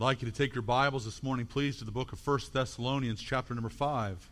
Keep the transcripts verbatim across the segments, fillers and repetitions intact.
like you to take your Bibles this morning, please, to the book of First Thessalonians, chapter number five.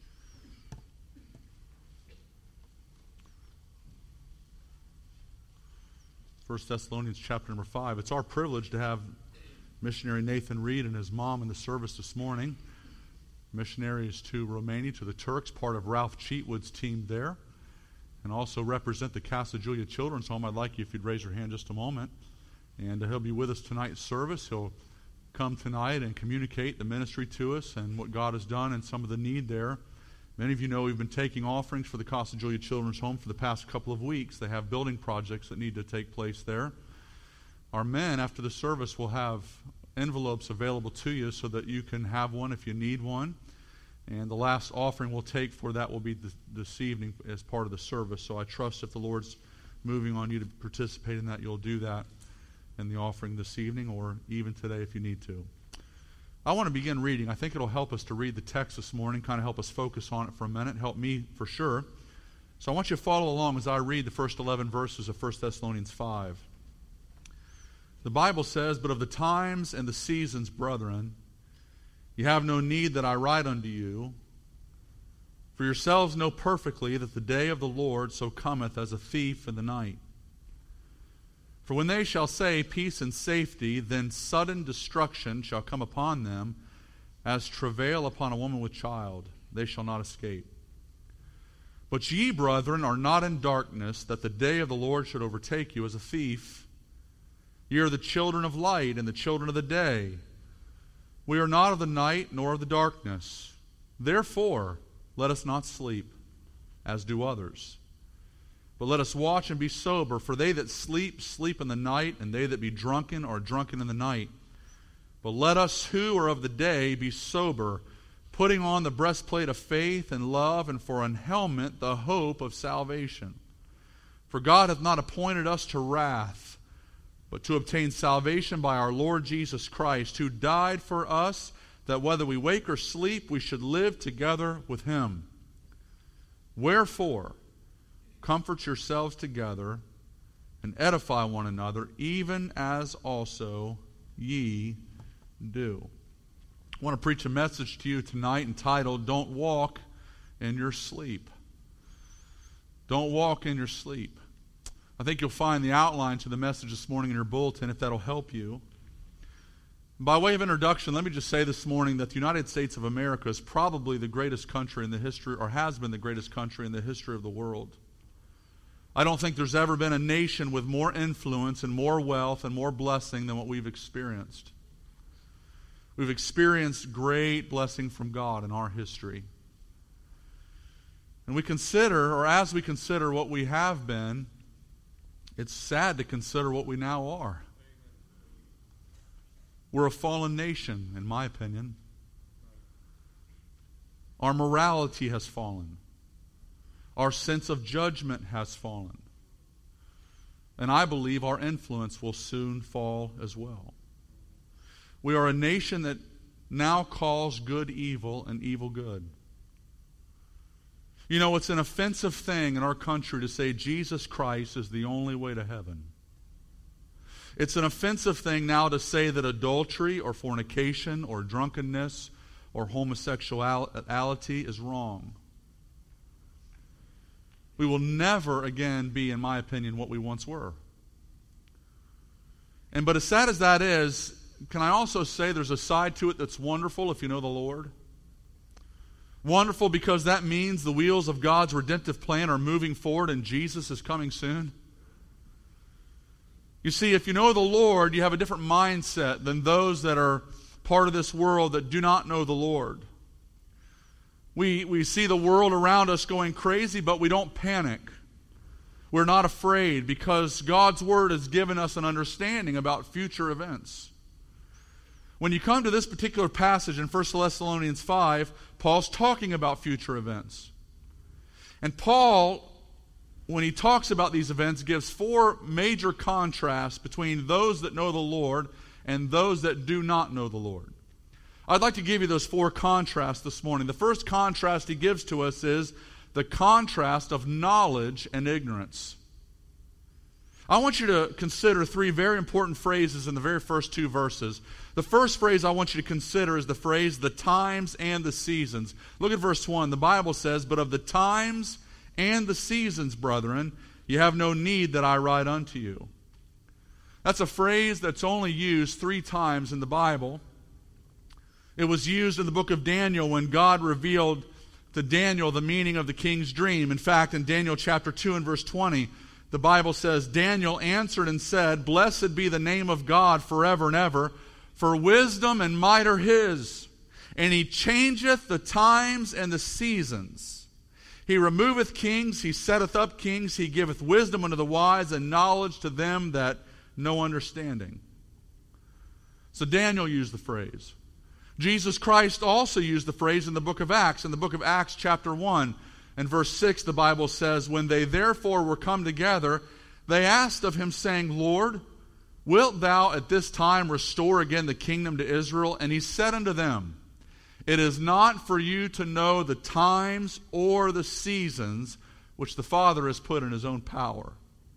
First Thessalonians, chapter number five. It's our privilege to have missionary Nathan Reed and his mom in the service this morning. Missionary is to Romania, to the Turks, part of Ralph Cheatwood's team there, and also represent the Casa Julia Children's Home. I'd like you, if you'd raise your hand just a moment. And he'll be with us tonight's service. He'll come tonight and communicate the ministry to us and what God has done and some of the need there. Many of you know we've been taking offerings for the Casa Julia Children's Home for the past couple of weeks. They have building projects that need to take place there. Our men, after the service, will have envelopes available to you so that you can have one if you need one. And the last offering we'll take for that will be this, this evening as part of the service. So I trust if the Lord's moving on you to participate in that, you'll do that in the offering this evening or even today if you need to. I want to begin reading. I think it'll help us to read the text this morning, kind of help us focus on it for a minute, help me for sure. So I want you to follow along as I read the first eleven verses of First Thessalonians five. The Bible says, "But of the times and the seasons, brethren, you have no need that I write unto you, for yourselves know perfectly that the day of the Lord so cometh as a thief in the night. For when they shall say peace and safety, then sudden destruction shall come upon them, as travail upon a woman with child. They shall not escape. But ye, brethren, are not in darkness, that the day of the Lord should overtake you as a thief. Ye are the children of light and the children of the day. We are not of the night nor of the darkness. Therefore, let us not sleep, as do others. But let us watch and be sober, for they that sleep, sleep in the night, and they that be drunken are drunken in the night. But let us who are of the day be sober, putting on the breastplate of faith and love, and for an helmet the hope of salvation. For God hath not appointed us to wrath, but to obtain salvation by our Lord Jesus Christ, who died for us, that whether we wake or sleep, we should live together with him. Wherefore, comfort yourselves together and edify one another, even as also ye do." I want to preach a message to you tonight entitled, "Don't Walk in Your Sleep." Don't walk in your sleep. I think you'll find the outline to the message this morning in your bulletin, if that'll help you. By way of introduction, let me just say this morning that the United States of America is probably the greatest country in the history, or has been the greatest country in the history of the world. I don't think there's ever been a nation with more influence and more wealth and more blessing than what we've experienced. We've experienced great blessing from God in our history. And we consider, or as we consider what we have been, it's sad to consider what we now are. We're a fallen nation, in my opinion. Our morality has fallen. Our sense of judgment has fallen. And I believe our influence will soon fall as well. We are a nation that now calls good evil and evil good. You know, it's an offensive thing in our country to say Jesus Christ is the only way to heaven. It's an offensive thing now to say that adultery or fornication or drunkenness or homosexuality is wrong. We will never again be, in my opinion, what we once were. And but as sad as that is, can I also say there's a side to it that's wonderful if you know the Lord? Wonderful because that means the wheels of God's redemptive plan are moving forward and Jesus is coming soon. You see, if you know the Lord, you have a different mindset than those that are part of this world that do not know the Lord. We, we see the world around us going crazy, but we don't panic. We're not afraid because God's Word has given us an understanding about future events. When you come to this particular passage in First Thessalonians five, Paul's talking about future events. And Paul, when he talks about these events, gives four major contrasts between those that know the Lord and those that do not know the Lord. I'd like to give you those four contrasts this morning. The first contrast he gives to us is the contrast of knowledge and ignorance. I want you to consider three very important phrases in the very first two verses. The first phrase I want you to consider is the phrase, the times and the seasons. Look at verse one. The Bible says, "But of the times and the seasons, brethren, you have no need that I write unto you." That's a phrase that's only used three times in the Bible. It was used in the book of Daniel when God revealed to Daniel the meaning of the king's dream. In fact, in Daniel chapter two and verse twenty, the Bible says, "Daniel answered and said, Blessed be the name of God forever and ever, for wisdom and might are his. And he changeth the times and the seasons. He removeth kings, he setteth up kings, he giveth wisdom unto the wise, and knowledge to them that know understanding." So Daniel used the phrase. Jesus Christ also used the phrase in the book of Acts. In the book of Acts chapter one and verse six, the Bible says, "When they therefore were come together, they asked of him, saying, Lord, wilt thou at this time restore again the kingdom to Israel? And he said unto them, It is not for you to know the times or the seasons which the Father has put in his own power."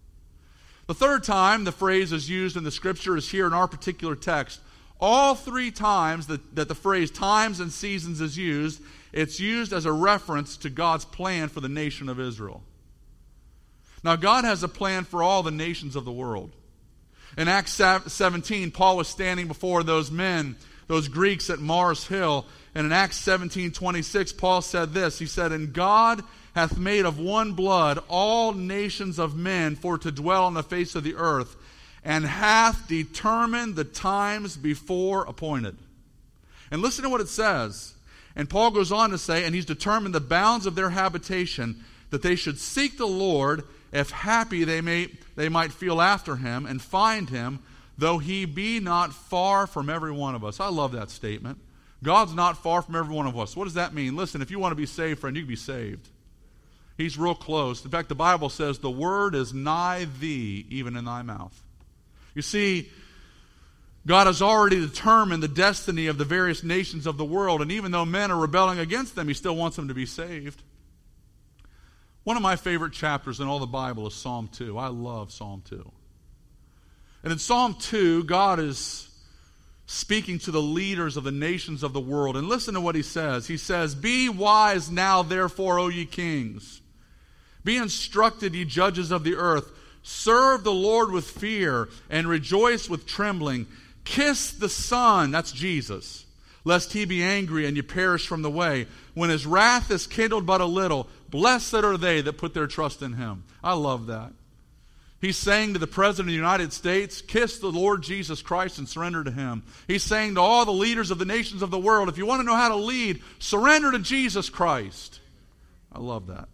The third time the phrase is used in the Scripture is here in our particular text. All three times that, that the phrase times and seasons is used, it's used as a reference to God's plan for the nation of Israel. Now, God has a plan for all the nations of the world. In Acts seventeen, Paul was standing before those men, those Greeks at Mars Hill, and in Acts seventeen twenty-six, Paul said this. He said, "And God hath made of one blood all nations of men for to dwell on the face of the earth, and hath determined the times before appointed." And listen to what it says. And Paul goes on to say, "And he's determined the bounds of their habitation, that they should seek the Lord, if happy they may they might feel after him, and find him, though he be not far from every one of us." I love that statement. God's not far from every one of us. What does that mean? Listen, if you want to be saved, friend, you can be saved. He's real close. In fact, the Bible says, "The word is nigh thee, even in thy mouth." You see, God has already determined the destiny of the various nations of the world, and even though men are rebelling against them, he still wants them to be saved. One of my favorite chapters in all the Bible is Psalm two. I love Psalm two. And in Psalm two, God is speaking to the leaders of the nations of the world. And listen to what he says. He says, "Be wise now, therefore, O ye kings. Be instructed, ye judges of the earth. Serve the Lord with fear, and rejoice with trembling. Kiss the Son," that's Jesus, "lest he be angry and you perish from the way. When his wrath is kindled but a little, blessed are they that put their trust in him." I love that. He's saying to the President of the United States, kiss the Lord Jesus Christ and surrender to him. He's saying to all the leaders of the nations of the world, if you want to know how to lead, surrender to Jesus Christ. I love that.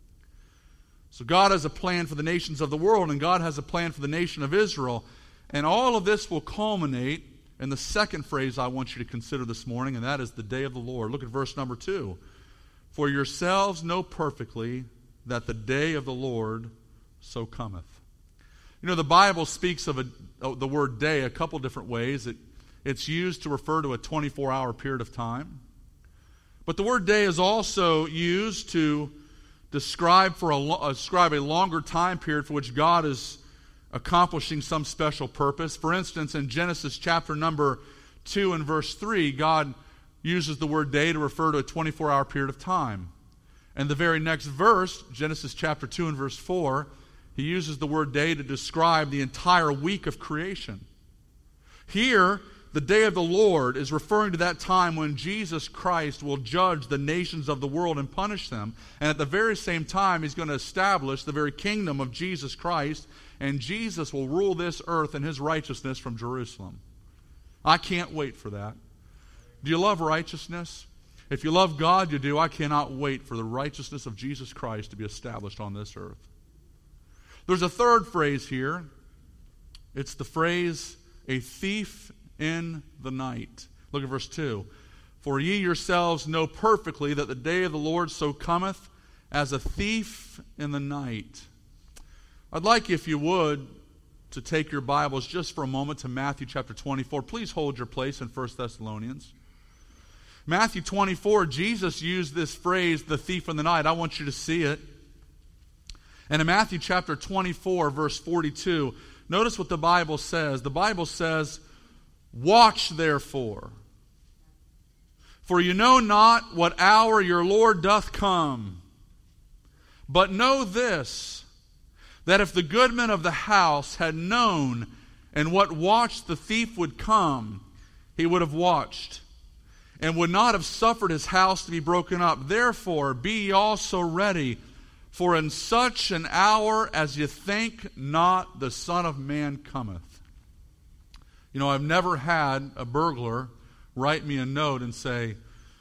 So God has a plan for the nations of the world, and God has a plan for the nation of Israel. And all of this will culminate in the second phrase I want you to consider this morning, and that is the day of the Lord. Look at verse number two. "For yourselves know perfectly that the day of the Lord so cometh." You know, the Bible speaks of a, of the word day a couple different ways. It, it's used to refer to a twenty-four hour period of time. But the word day is also used to describe, for a, describe a longer time period for which God is accomplishing some special purpose. For instance, in Genesis chapter number two and verse three, God uses the word day to refer to a twenty-four hour period of time. And the very next verse, Genesis chapter two and verse four, he uses the word day to describe the entire week of creation. Here, the day of the Lord is referring to that time when Jesus Christ will judge the nations of the world and punish them. And at the very same time, he's going to establish the very kingdom of Jesus Christ, and Jesus will rule this earth in his righteousness from Jerusalem. I can't wait for that. Do you love righteousness? If you love God, you do. I cannot wait for the righteousness of Jesus Christ to be established on this earth. There's a third phrase here. It's the phrase, "a thief in the night." Look at verse two. "For ye yourselves know perfectly that the day of the Lord so cometh as a thief in the night." I'd like, if you would, to take your Bibles just for a moment to Matthew chapter twenty-four. Please hold your place in First Thessalonians. Matthew twenty-four, Jesus used this phrase, "the thief in the night." I want you to see it. And in Matthew chapter twenty-four, verse forty-two, notice what the Bible says. The Bible says, "Watch therefore, for you know not what hour your Lord doth come. But know this, that if the goodman of the house had known in what watch the thief would come, he would have watched, and would not have suffered his house to be broken up. Therefore be ye also ready, for in such an hour as ye think not, the Son of Man cometh." You know, I've never had a burglar write me a note and say,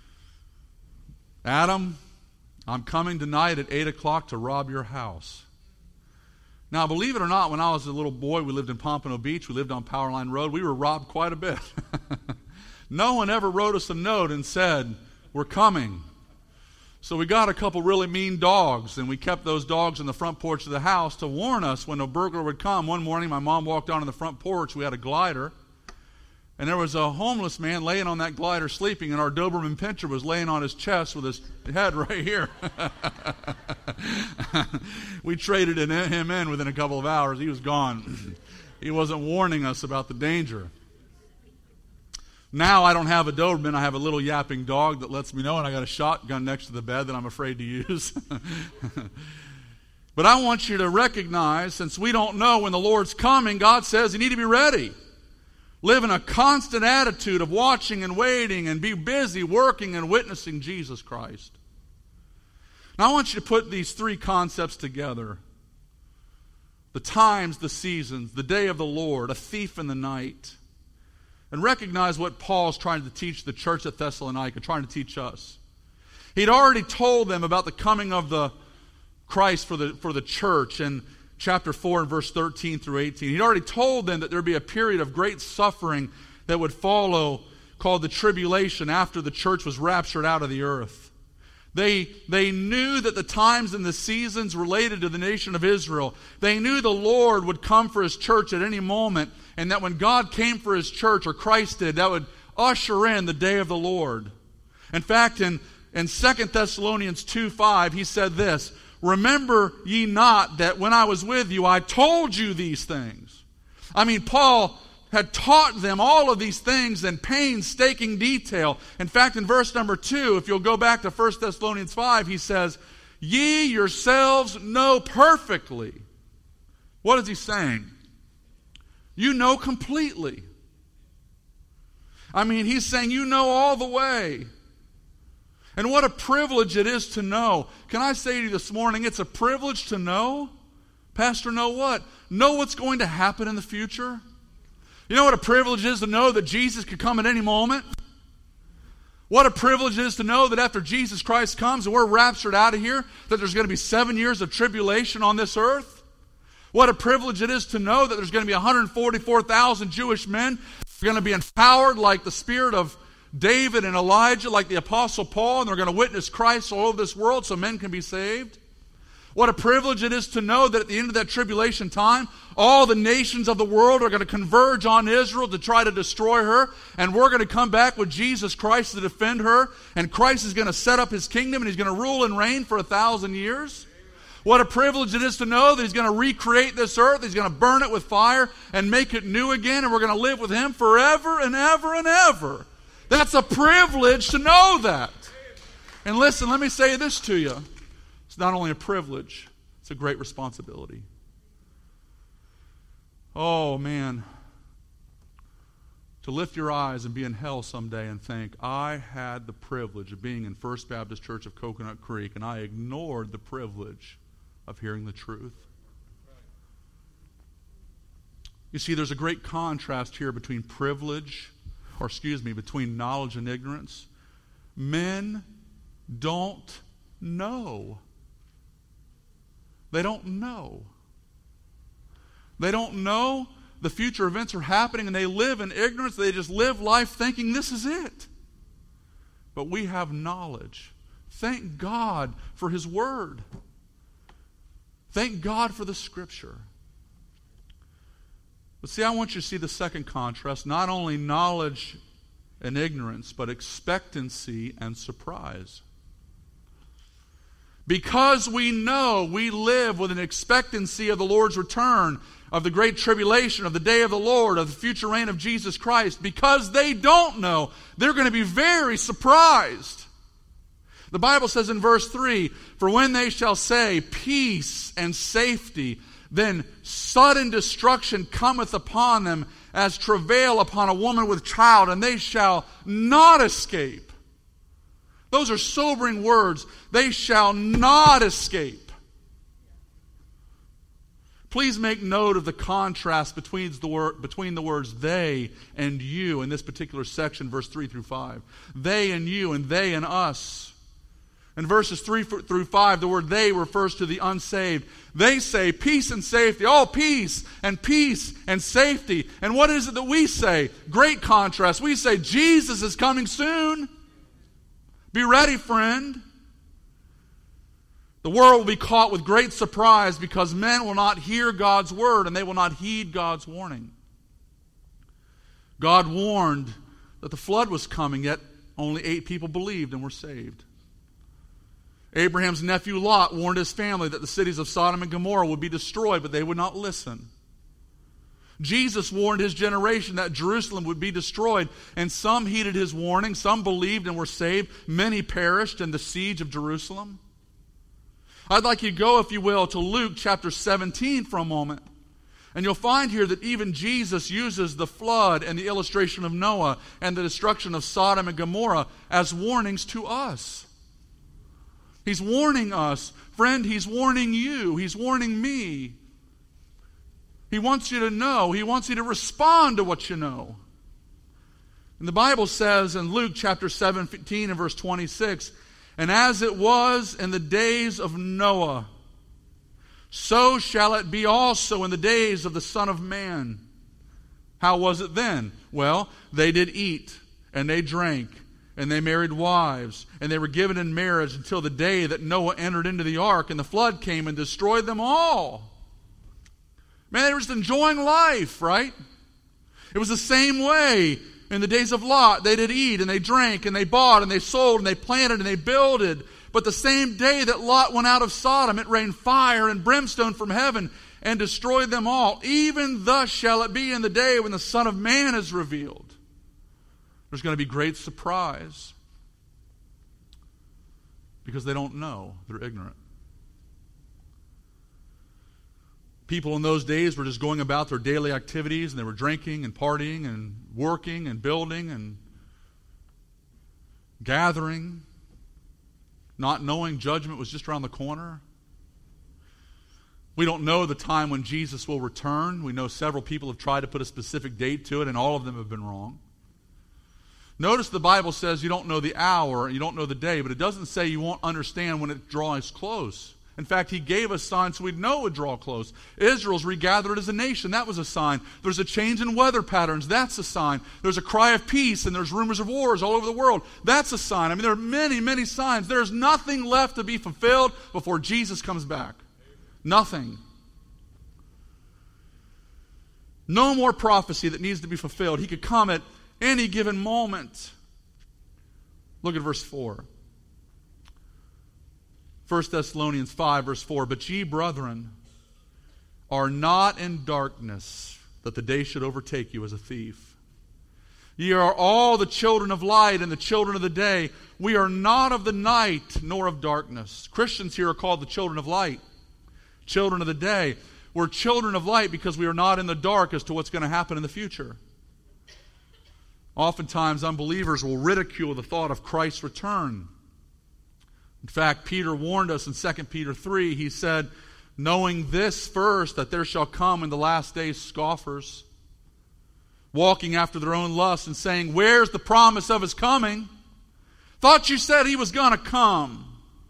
"Adam, I'm coming tonight at eight o'clock to rob your house." Now, believe it or not, when I was a little boy, we lived in Pompano Beach. We lived on Powerline Road. We were robbed quite a bit. No one ever wrote us a note and said, "We're coming." So we got a couple really mean dogs, and we kept those dogs in the front porch of the house to warn us when a burglar would come. One morning, my mom walked down on the front porch. We had a glider, and there was a homeless man laying on that glider sleeping, and our Doberman Pinscher was laying on his chest with his head right here. We traded him in within a couple of hours. He was gone. He wasn't warning us about the danger. Now I don't have a Doberman. I have a little yapping dog that lets me know, and I got a shotgun next to the bed that I'm afraid to use. But I want you to recognize, since we don't know when the Lord's coming, God says you need to be ready. Live in a constant attitude of watching and waiting, and be busy working and witnessing Jesus Christ. Now I want you to put these three concepts together. The times, the seasons, the day of the Lord, a thief in the night. And recognize what Paul's trying to teach the church at Thessalonica, trying to teach us. He'd already told them about the coming of the Christ for the, for the church in chapter four and verse thirteen through eighteen. He'd already told them that there would be a period of great suffering that would follow, called the tribulation, after the church was raptured out of the earth. They, they knew that the times and the seasons related to the nation of Israel. They knew the Lord would come for His church at any moment, and that when God came for His church, or Christ did, that would usher in the day of the Lord. In fact, in, in Second Thessalonians two five, he said this, "Remember ye not that when I was with you, I told you these things." I mean, Paul had taught them all of these things in painstaking detail. In fact, in verse number two, if you'll go back to First Thessalonians five, he says, "Ye yourselves know perfectly." What is he saying? You know completely. I mean, he's saying you know all the way. And what a privilege it is to know. Can I say to you this morning, it's a privilege to know? Pastor, know what? Know what's going to happen in the future? You know what a privilege it is to know that Jesus could come at any moment? What a privilege it is to know that after Jesus Christ comes and we're raptured out of here, that there's going to be seven years of tribulation on this earth? What a privilege it is to know that there's going to be one hundred forty-four thousand Jewish men who are going to be empowered like the spirit of David and Elijah, like the Apostle Paul, and they're going to witness Christ all over this world so men can be saved. What a privilege it is to know that at the end of that tribulation time, all the nations of the world are going to converge on Israel to try to destroy her, and we're going to come back with Jesus Christ to defend her, and Christ is going to set up His kingdom, and He's going to rule and reign for a thousand years. What a privilege it is to know that He's going to recreate this earth, He's going to burn it with fire and make it new again, and we're going to live with Him forever and ever and ever. That's a privilege to know that. And listen, let me say this to you. It's not only a privilege, it's a great responsibility. Oh, man. To lift your eyes and be in hell someday and think, I had the privilege of being in First Baptist Church of Coconut Creek, and I ignored the privilege of hearing the truth. You see, there's a great contrast here between privilege, or excuse me, between knowledge and ignorance. Men don't know. They don't know. They don't know the future events are happening, and they live in ignorance. They just live life thinking this is it. But we have knowledge. Thank God for His Word. Thank God for the Scripture. But see, I want you to see the second contrast. Not only knowledge and ignorance, but expectancy and surprise. Because we know we live with an expectancy of the Lord's return, of the great tribulation, of the day of the Lord, of the future reign of Jesus Christ, because they don't know, they're going to be very surprised. The Bible says in verse three, "For when they shall say, peace and safety, then sudden destruction cometh upon them as travail upon a woman with child, and they shall not escape." Those are sobering words. They shall not escape. Please make note of the contrast between the, word, between the words they and you in this particular section, verse three through five. They and you, and they and us. In verses three through five, the word they refers to the unsaved. They say peace and safety. Oh, peace and peace and safety. And what is it that we say? Great contrast. We say Jesus is coming soon. Be ready, friend. The world will be caught with great surprise because men will not hear God's word and they will not heed God's warning. God warned that the flood was coming, yet only eight people believed and were saved. Abraham's nephew Lot warned his family that the cities of Sodom and Gomorrah would be destroyed, but they would not listen. Jesus warned his generation that Jerusalem would be destroyed, and some heeded his warning, some believed and were saved, many perished in the siege of Jerusalem. I'd like you to go, if you will, to Luke chapter seventeen for a moment. And you'll find here that even Jesus uses the flood and the illustration of Noah and the destruction of Sodom and Gomorrah as warnings to us. He's warning us. Friend, he's warning you. He's warning me. He wants you to know. He wants you to respond to what you know. And the Bible says in Luke chapter seventeen and verse twenty-six, "And as it was in the days of Noah, so shall it be also in the days of the Son of Man." How was it then? Well, they did eat, and they drank, and they married wives, and they were given in marriage until the day that Noah entered into the ark, and the flood came and destroyed them all. Man, they were just enjoying life, right? It was the same way in the days of Lot. They did eat, and they drank, and they bought, and they sold, and they planted, and they builded. But the same day that Lot went out of Sodom, it rained fire and brimstone from heaven and destroyed them all. Even thus shall it be in the day when the Son of Man is revealed. There's going to be great surprise because they don't know. They're ignorant. People in those days were just going about their daily activities, and they were drinking and partying and working and building and gathering, not knowing judgment was just around the corner. We don't know the time when Jesus will return. We know several people have tried to put a specific date to it, and all of them have been wrong. Notice the Bible says you don't know the hour, you don't know the day, but it doesn't say you won't understand when it draws close. In fact, he gave us signs so we'd know it would draw close. Israel's regathered as a nation. That was a sign. There's a change in weather patterns. That's a sign. There's a cry of peace, and there's rumors of wars all over the world. That's a sign. I mean, there are many, many signs. There's nothing left to be fulfilled before Jesus comes back. Nothing. No more prophecy that needs to be fulfilled. He could come at any given moment. Look at verse four. First Thessalonians five, verse four. "But ye, brethren, are not in darkness, that the day should overtake you as a thief. Ye are all the children of light and the children of the day. We are not of the night, nor of darkness." Christians here are called the children of light, children of the day. We're children of light because we are not in the dark as to what's going to happen in the future. Oftentimes, unbelievers will ridicule the thought of Christ's return. In fact, Peter warned us in Second Peter three. He said, "Knowing this first, that there shall come in the last days scoffers, walking after their own lusts and saying, 'Where's the promise of his coming? Thought you said he was going to come.'"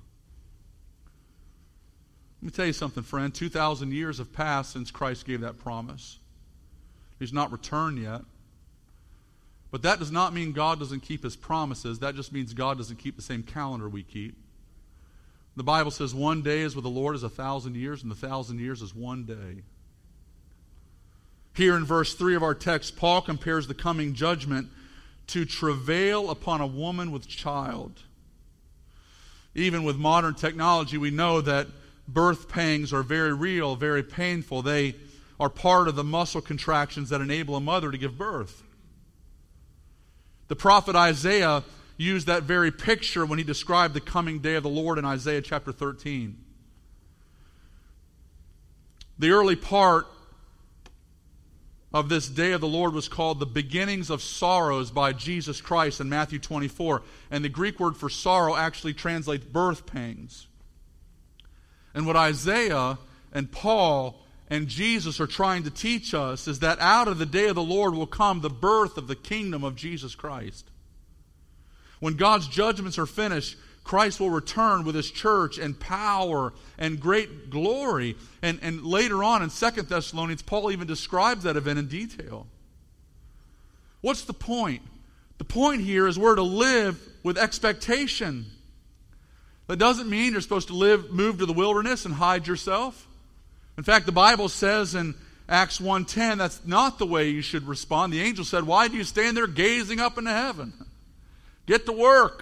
Let me tell you something, friend. two thousand years have passed since Christ gave that promise. He's not returned yet. But that does not mean God doesn't keep his promises. That just means God doesn't keep the same calendar we keep. The Bible says one day is with the Lord as a thousand years, and the thousand years is one day. Here in verse three of our text, Paul compares the coming judgment to travail upon a woman with child. even with modern technology, we know that birth pangs are very real, very painful. They are part of the muscle contractions that enable a mother to give birth. The prophet Isaiah used that very picture when he described the coming day of the Lord in Isaiah chapter thirteen. The early part of this day of the Lord was called the beginnings of sorrows by Jesus Christ in Matthew twenty-four. And the Greek word for sorrow actually translates birth pangs. And what Isaiah and Paul and Jesus are trying to teach us is that out of the day of the Lord will come the birth of the kingdom of Jesus Christ. When God's judgments are finished, Christ will return with His church in power and great glory. And, and later on in Second Thessalonians, Paul even describes that event in detail. What's the point? The point here is we're to live with expectation. That doesn't mean you're supposed to live, move to the wilderness and hide yourself. In fact, the Bible says in Acts one ten, that's not the way you should respond. The angel said, "Why do you stand there gazing up into heaven? Get to work."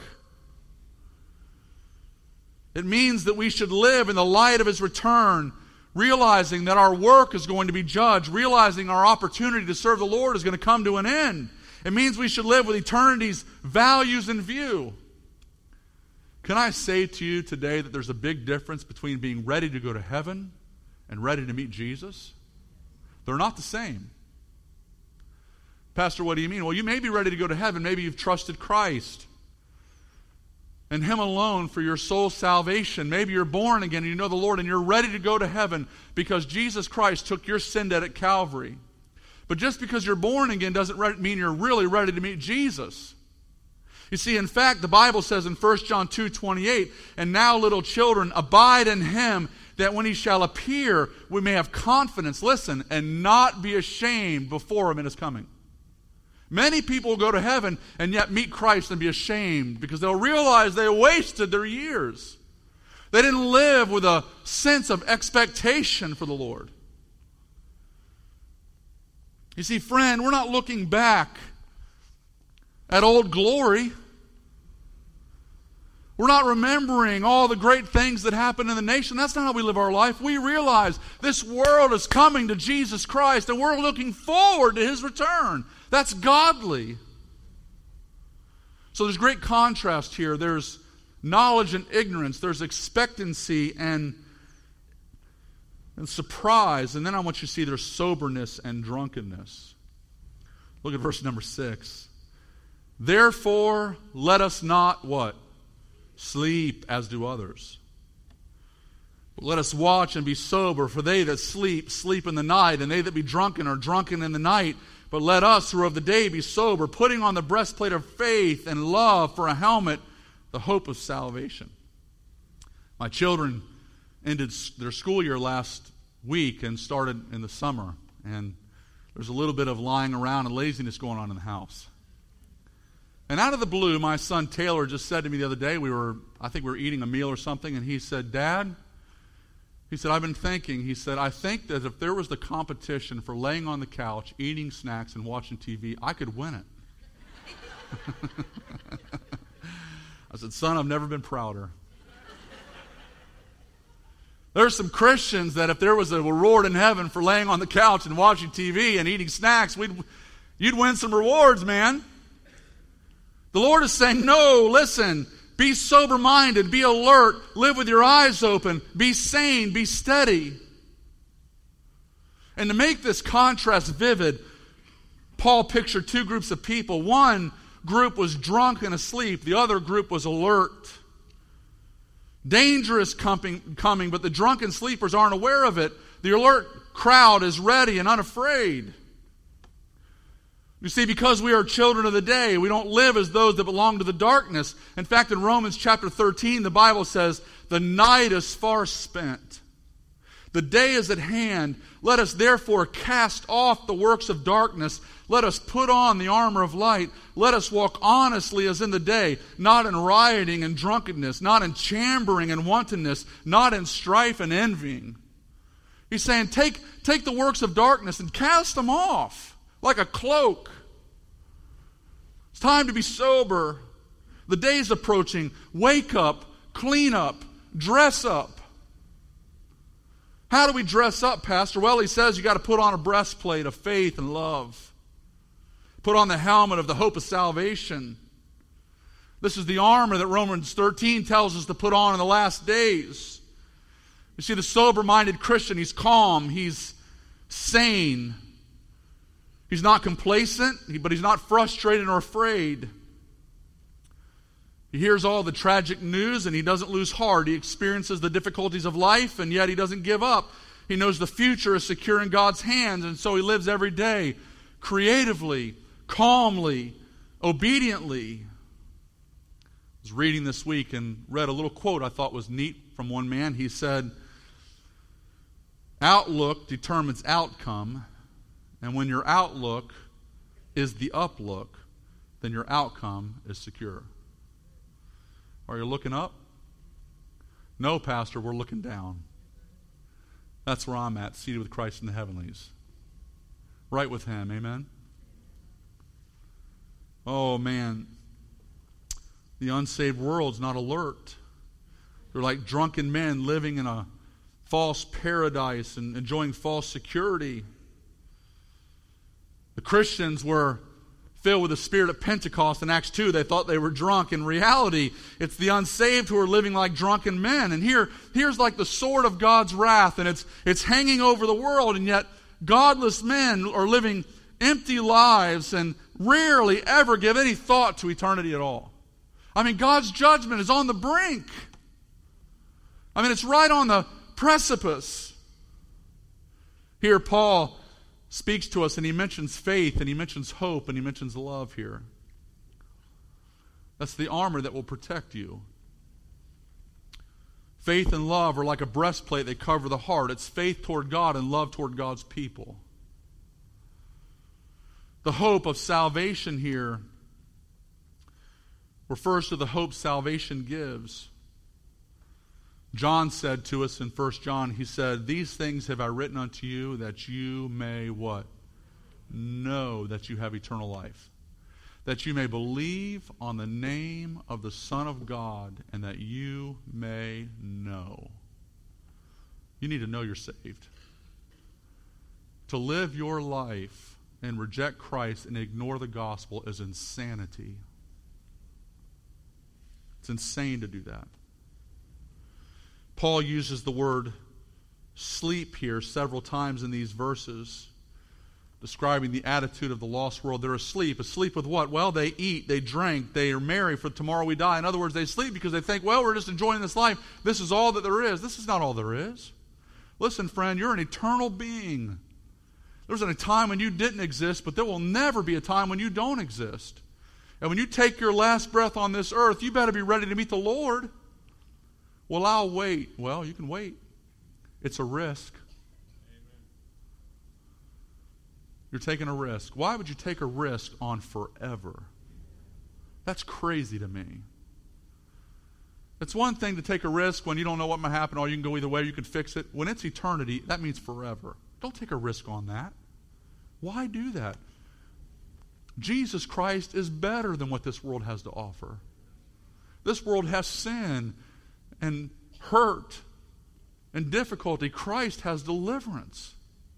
It means that we should live in the light of His return, realizing that our work is going to be judged, realizing our opportunity to serve the Lord is going to come to an end. It means we should live with eternity's values in view. Can I say to you today that there's a big difference between being ready to go to heaven and ready to meet Jesus? They're not the same. Pastor, what do you mean? Well, you may be ready to go to heaven. Maybe you've trusted Christ and Him alone for your soul's salvation. Maybe you're born again and you know the Lord and you're ready to go to heaven because Jesus Christ took your sin debt at Calvary. But just because you're born again doesn't mean you're really ready to meet Jesus. You see, in fact, the Bible says in First John two twenty-eight, "And now, little children, abide in Him, that when He shall appear, we may have confidence," listen, "and not be ashamed before Him in His coming." Many people will go to heaven and yet meet Christ and be ashamed because they'll realize they wasted their years. They didn't live with a sense of expectation for the Lord. You see, friend, we're not looking back at old glory. We're not remembering all the great things that happened in the nation. That's not how we live our life. We realize this world is coming to Jesus Christ and we're looking forward to His return. That's godly. So there's great contrast here. There's knowledge and ignorance. There's expectancy and, and surprise. And then I want you to see there's soberness and drunkenness. Look at verse number six. "Therefore, let us not," what? "Sleep as do others. But let us watch and be sober, for they that sleep, sleep in the night, and they that be drunken are drunken in the night. But let us who are of the day be sober, putting on the breastplate of faith and love for a helmet, the hope of salvation." My children ended their school year last week and started in the summer. And there's a little bit of lying around and laziness going on in the house. And out of the blue, my son Taylor just said to me the other day, we were, I think we were eating a meal or something, and he said, "Dad," he said, "I've been thinking," he said, "I think that if there was the competition for laying on the couch, eating snacks, and watching T V, I could win it." I said, "Son, I've never been prouder." There's some Christians that if there was a reward in heaven for laying on the couch and watching T V and eating snacks, we'd, you'd win some rewards, man. The Lord is saying, no, listen, be sober-minded, be alert, live with your eyes open, be sane, be steady. And to make this contrast vivid, Paul pictured two groups of people. One group was drunk and asleep. The other group was alert. Danger is coming, coming, but the drunken sleepers aren't aware of it. The alert crowd is ready and unafraid. You see, because we are children of the day, we don't live as those that belong to the darkness. In fact, in Romans chapter thirteen, the Bible says, "The night is far spent. The day is at hand. Let us therefore cast off the works of darkness. Let us put on the armor of light. Let us walk honestly as in the day, not in rioting and drunkenness, not in chambering and wantonness, not in strife and envying." He's saying, take, take the works of darkness and cast them off like a cloak. It's time to be sober. The day's approaching. Wake up, clean up, dress up. How do we dress up, Pastor? Well, he says you got to put on a breastplate of faith and love. Put on the helmet of the hope of salvation. This is the armor that Romans thirteen tells us to put on in the last days. You see, the sober-minded Christian, he's calm, he's sane. He's not complacent, but he's not frustrated or afraid. He hears all the tragic news and he doesn't lose heart. He experiences the difficulties of life and yet he doesn't give up. He knows the future is secure in God's hands, and so he lives every day creatively, calmly, obediently. I was reading this week and read a little quote I thought was neat from one man. He said, "Outlook determines outcome, and when your outlook is the uplook, then your outcome is secure." Are you looking up? No, Pastor, we're looking down. That's where I'm at, seated with Christ in the heavenlies. Right with Him, amen? Oh, man. The unsaved world's not alert. They're like drunken men living in a false paradise and enjoying false security. The Christians were filled with the spirit of Pentecost in Acts two. They thought they were drunk. In reality, it's the unsaved who are living like drunken men. And here, here's like the sword of God's wrath, and it's, it's hanging over the world, and yet godless men are living empty lives and rarely ever give any thought to eternity at all. I mean, God's judgment is on the brink. I mean, it's right on the precipice. Here, Paul speaks to us and he mentions faith and he mentions hope and he mentions love here. That's the armor that will protect you. Faith and love are like a breastplate that cover the heart. It's faith toward God and love toward God's people. The hope of salvation here refers to the hope salvation gives. John said to us in First John, he said, "These things have I written unto you that you may" what? "Know that you have eternal life. That you may believe on the name of the Son of God, and that you may know." You need to know you're saved. To live your life and reject Christ and ignore the gospel is insanity. It's insane to do that. Paul uses the word sleep here several times in these verses, describing the attitude of the lost world. They're asleep. Asleep with what? Well, they eat, they drink, they are merry, for tomorrow we die. In other words, they sleep because they think, well, we're just enjoying this life. This is all that there is. This is not all there is. Listen, friend, you're an eternal being. There's a time when you didn't exist, but there will never be a time when you don't exist. And when you take your last breath on this earth, you better be ready to meet the Lord. Well, I'll wait. Well, you can wait. It's a risk. Amen. You're taking a risk. Why would you take a risk on forever? That's crazy to me. It's one thing to take a risk when you don't know what might happen, or you can go either way, you can fix it. When it's eternity, that means forever. Don't take a risk on that. Why do that? Jesus Christ is better than what this world has to offer. This world has sin and hurt and difficulty. Christ has deliverance.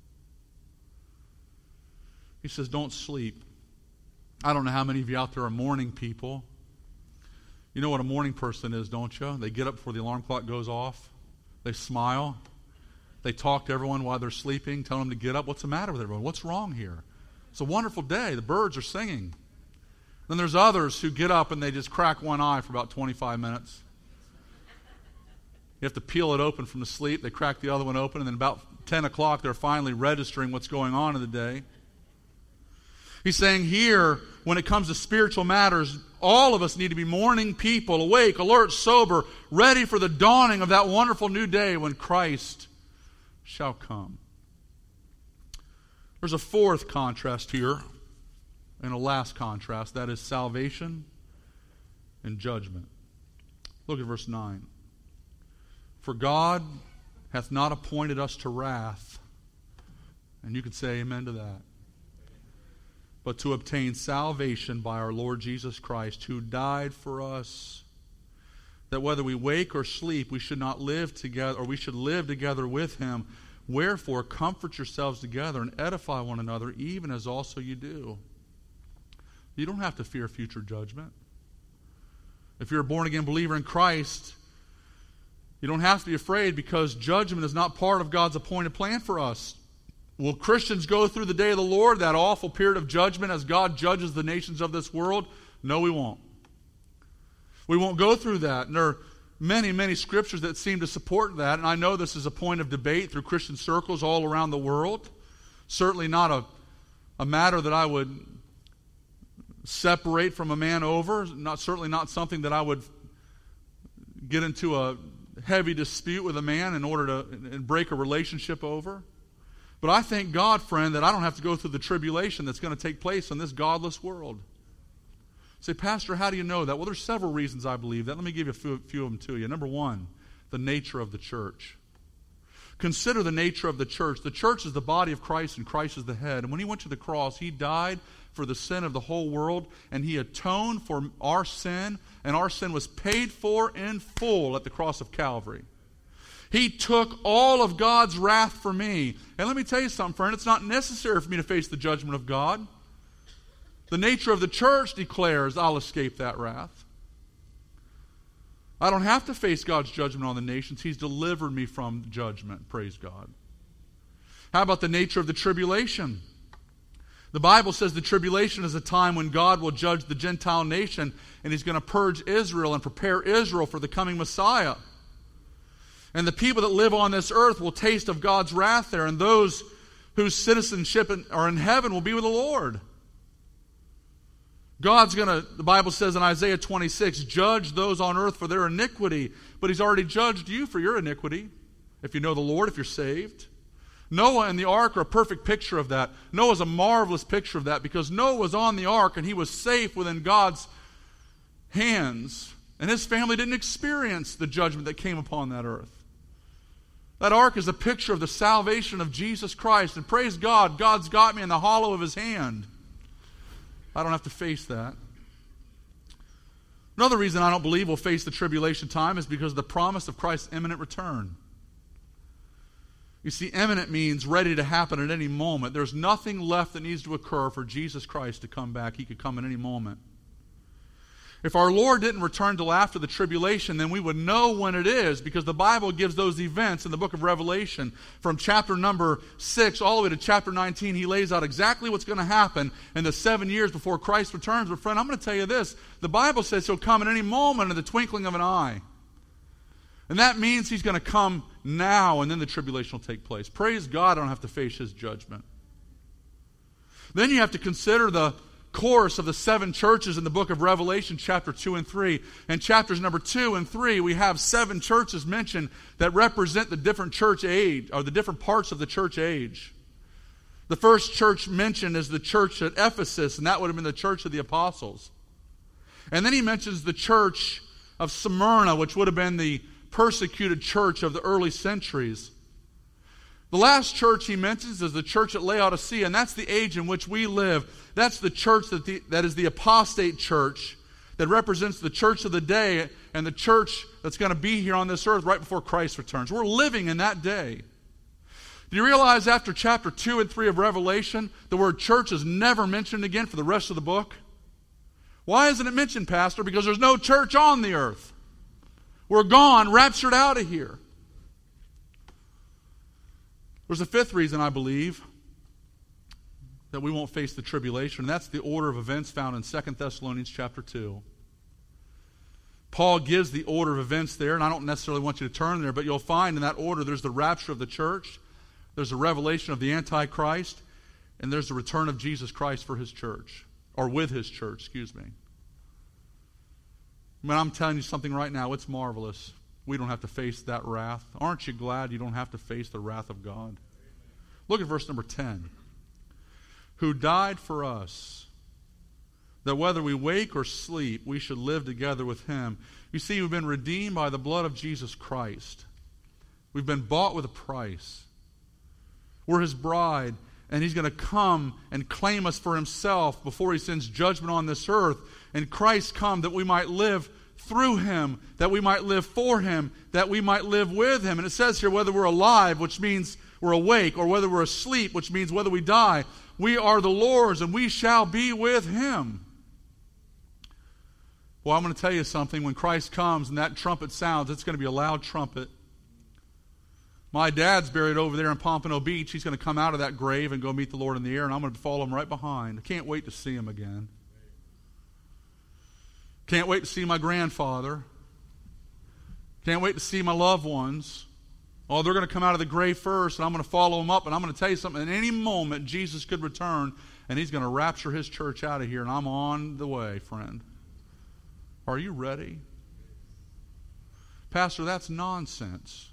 He says, don't sleep. I don't know how many of you out there are morning people. You know what a morning person is, don't you? They get up before the alarm clock goes off. They smile. They talk to everyone while they're sleeping, tell them to get up. What's the matter with everyone? What's wrong here? It's a wonderful day. The birds are singing. Then there's others who get up and they just crack one eye for about twenty-five minutes. You have to peel it open from the sleep. They crack the other one open, and then about ten o'clock, they're finally registering what's going on in the day. He's saying here, when it comes to spiritual matters, all of us need to be morning people, awake, alert, sober, ready for the dawning of that wonderful new day when Christ shall come. There's a fourth contrast here, and a last contrast. That is salvation and judgment. Look at verse nine. For God hath not appointed us to wrath. And you could say amen to that. But to obtain salvation by our Lord Jesus Christ, who died for us, that whether we wake or sleep, we should not live together, or we should live together with him. Wherefore, comfort yourselves together and edify one another, even as also you do. You don't have to fear future judgment. If you're a born-again believer in Christ, you don't have to be afraid, because judgment is not part of God's appointed plan for us. Will Christians go through the day of the Lord, that awful period of judgment as God judges the nations of this world? No, we won't. We won't go through that. And there are many, many scriptures that seem to support that. And I know this is a point of debate through Christian circles all around the world. Certainly not a, a matter that I would separate from a man over. Not certainly not something that I would get into a heavy dispute with a man in order to and break a relationship over. But I thank God, friend, that I don't have to go through the tribulation that's going to take place in this godless world. Say, Pastor, how do you know that? Well, there's several reasons I believe that. Let me give you a few, few of them to you. Number one, the nature of the church. Consider the nature of the church. The church is the body of Christ, and Christ is the head. And when he went to the cross, he died for the sin of the whole world, and he atoned for our sin, and our sin was paid for in full at the cross of Calvary. He took all of God's wrath for me. And let me tell you something, friend. It's not necessary for me to face the judgment of God. The nature of the church declares I'll escape that wrath. I don't have to face God's judgment on the nations. He's delivered me from judgment. Praise God. How about the nature of the tribulation? The Bible says the tribulation is a time when God will judge the Gentile nation, and he's going to purge Israel and prepare Israel for the coming Messiah. And the people that live on this earth will taste of God's wrath there, and those whose citizenship are in heaven will be with the Lord. God's going to, the Bible says in Isaiah twenty-six, judge those on earth for their iniquity. But he's already judged you for your iniquity, if you know the Lord, if you're saved. Noah and the ark are a perfect picture of that. Noah's a marvelous picture of that, because Noah was on the ark and he was safe within God's hands. And his family didn't experience the judgment that came upon that earth. That ark is a picture of the salvation of Jesus Christ. And praise God, God's got me in the hollow of his hand. I don't have to face that. Another reason I don't believe we'll face the tribulation time is because of the promise of Christ's imminent return. You see, imminent means ready to happen at any moment. There's nothing left that needs to occur for Jesus Christ to come back. He could come at any moment. If our Lord didn't return till after the tribulation, then we would know when it is, because the Bible gives those events in the book of Revelation. From chapter number six all the way to chapter nineteen, he lays out exactly what's going to happen in the seven years before Christ returns. But friend, I'm going to tell you this. The Bible says he'll come at any moment in the twinkling of an eye. And that means he's going to come now, and then the tribulation will take place. Praise God, I don't have to face his judgment. Then you have to consider the course of the seven churches in the book of Revelation, chapter two and three. In chapters number two and three, we have seven churches mentioned that represent the different church age, or the different parts of the church age. The first church mentioned is the church at Ephesus, and that would have been the church of the apostles. And then he mentions the church of Smyrna, which would have been the persecuted church of the early centuries. The last church he mentions is the church at Laodicea, and that's the age in which we live. That's the church that, the, that is the apostate church, that represents the church of the day and the church that's going to be here on this earth right before Christ returns. We're living in that day. Do you realize after chapter two and three of Revelation, the word church is never mentioned again for the rest of the book? Why isn't it mentioned, Pastor? Because there's no church on the earth. We're gone, raptured out of here. There's a fifth reason I believe that we won't face the tribulation, and that's the order of events found in Second Thessalonians chapter two. Paul gives the order of events there, and I don't necessarily want you to turn there, but you'll find in that order there's the rapture of the church, there's the revelation of the Antichrist, and there's the return of Jesus Christ for his church, or with his church, excuse me. When I'm telling you something right now, it's marvelous. We don't have to face that wrath. Aren't you glad you don't have to face the wrath of God? Look at verse number ten. Who died for us, that whether we wake or sleep, we should live together with him. You see, we've been redeemed by the blood of Jesus Christ. We've been bought with a price. We're his bride, and he's going to come and claim us for himself before he sends judgment on this earth. And Christ come that we might live through him, that we might live for him, that we might live with him. And it says here, whether we're alive, which means we're awake, or whether we're asleep, which means whether we die, we are the Lord's, and we shall be with him. Well, I'm going to tell you something. When Christ comes and that trumpet sounds, it's going to be a loud trumpet. My dad's buried over there in Pompano Beach. He's going to come out of that grave and go meet the Lord in the air, and I'm going to follow him right behind. I can't wait to see him again. Can't wait to see my grandfather. Can't wait to see my loved ones. Oh, they're going to come out of the grave first, and I'm going to follow them up, and I'm going to tell you something. At any moment, Jesus could return, and he's going to rapture his church out of here, and I'm on the way, friend. Are you ready? Pastor, that's nonsense.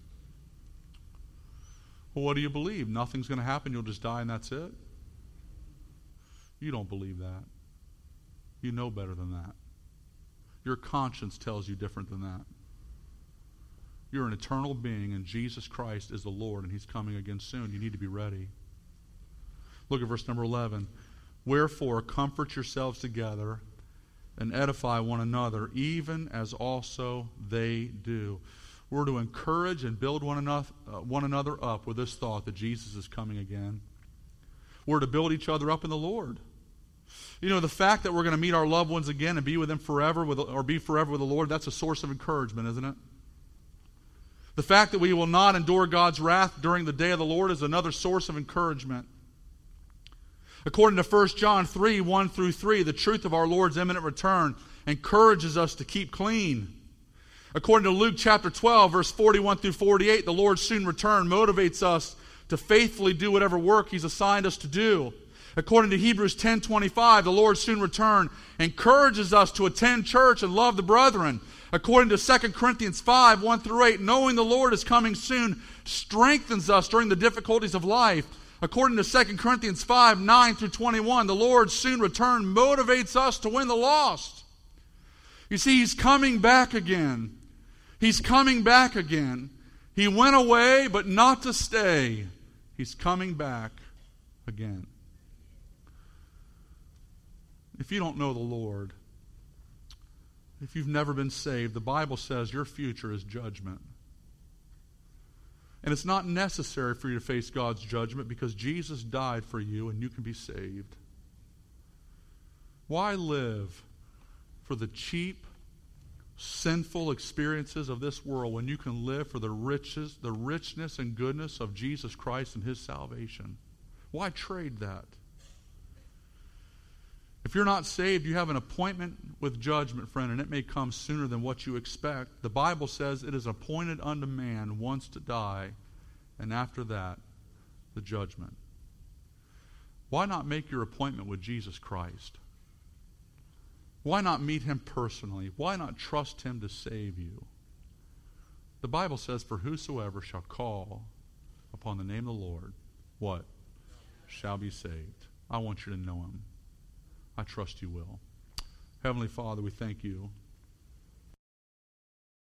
Well, what do you believe? Nothing's going to happen, you'll just die and that's it? You don't believe that. You know better than that. Your conscience tells you different than that. You're an eternal being, and Jesus Christ is the Lord, and he's coming again soon. You need to be ready. Look at verse number eleven. Wherefore, comfort yourselves together and edify one another, even as also they do. We're to encourage and build one another, uh, one another up with this thought that Jesus is coming again. We're to build each other up in the Lord. You know, the fact that we're going to meet our loved ones again and be with them forever, with, or be forever with the Lord, that's a source of encouragement, isn't it? The fact that we will not endure God's wrath during the day of the Lord is another source of encouragement. According to First John three, one through three, the truth of our Lord's imminent return encourages us to keep clean. According to Luke chapter twelve, verse forty-one through forty-eight, the Lord's soon return motivates us to faithfully do whatever work he's assigned us to do. According to Hebrews ten twenty-five, the Lord's soon return encourages us to attend church and love the brethren. According to Second Corinthians five, one through eight, knowing the Lord is coming soon strengthens us during the difficulties of life. According to Second Corinthians five, nine through twenty-one, the Lord's soon return motivates us to win the lost. You see, he's coming back again. He's coming back again. He went away, but not to stay. He's coming back again. If you don't know the Lord, if you've never been saved, the Bible says your future is judgment. And it's not necessary for you to face God's judgment because Jesus died for you and you can be saved. Why live for the cheap, sinful experiences of this world when you can live for the riches, the richness and goodness of Jesus Christ and his salvation? Why trade that? If you're not saved, you have an appointment with judgment, friend, and it may come sooner than what you expect. The Bible says it is appointed unto man once to die, and after that, the judgment. Why not make your appointment with Jesus Christ? Why not meet him personally? Why not trust him to save you? The Bible says, for whosoever shall call upon the name of the Lord, what? Shall be saved. I want you to know him. I trust you will. Heavenly Father, we thank you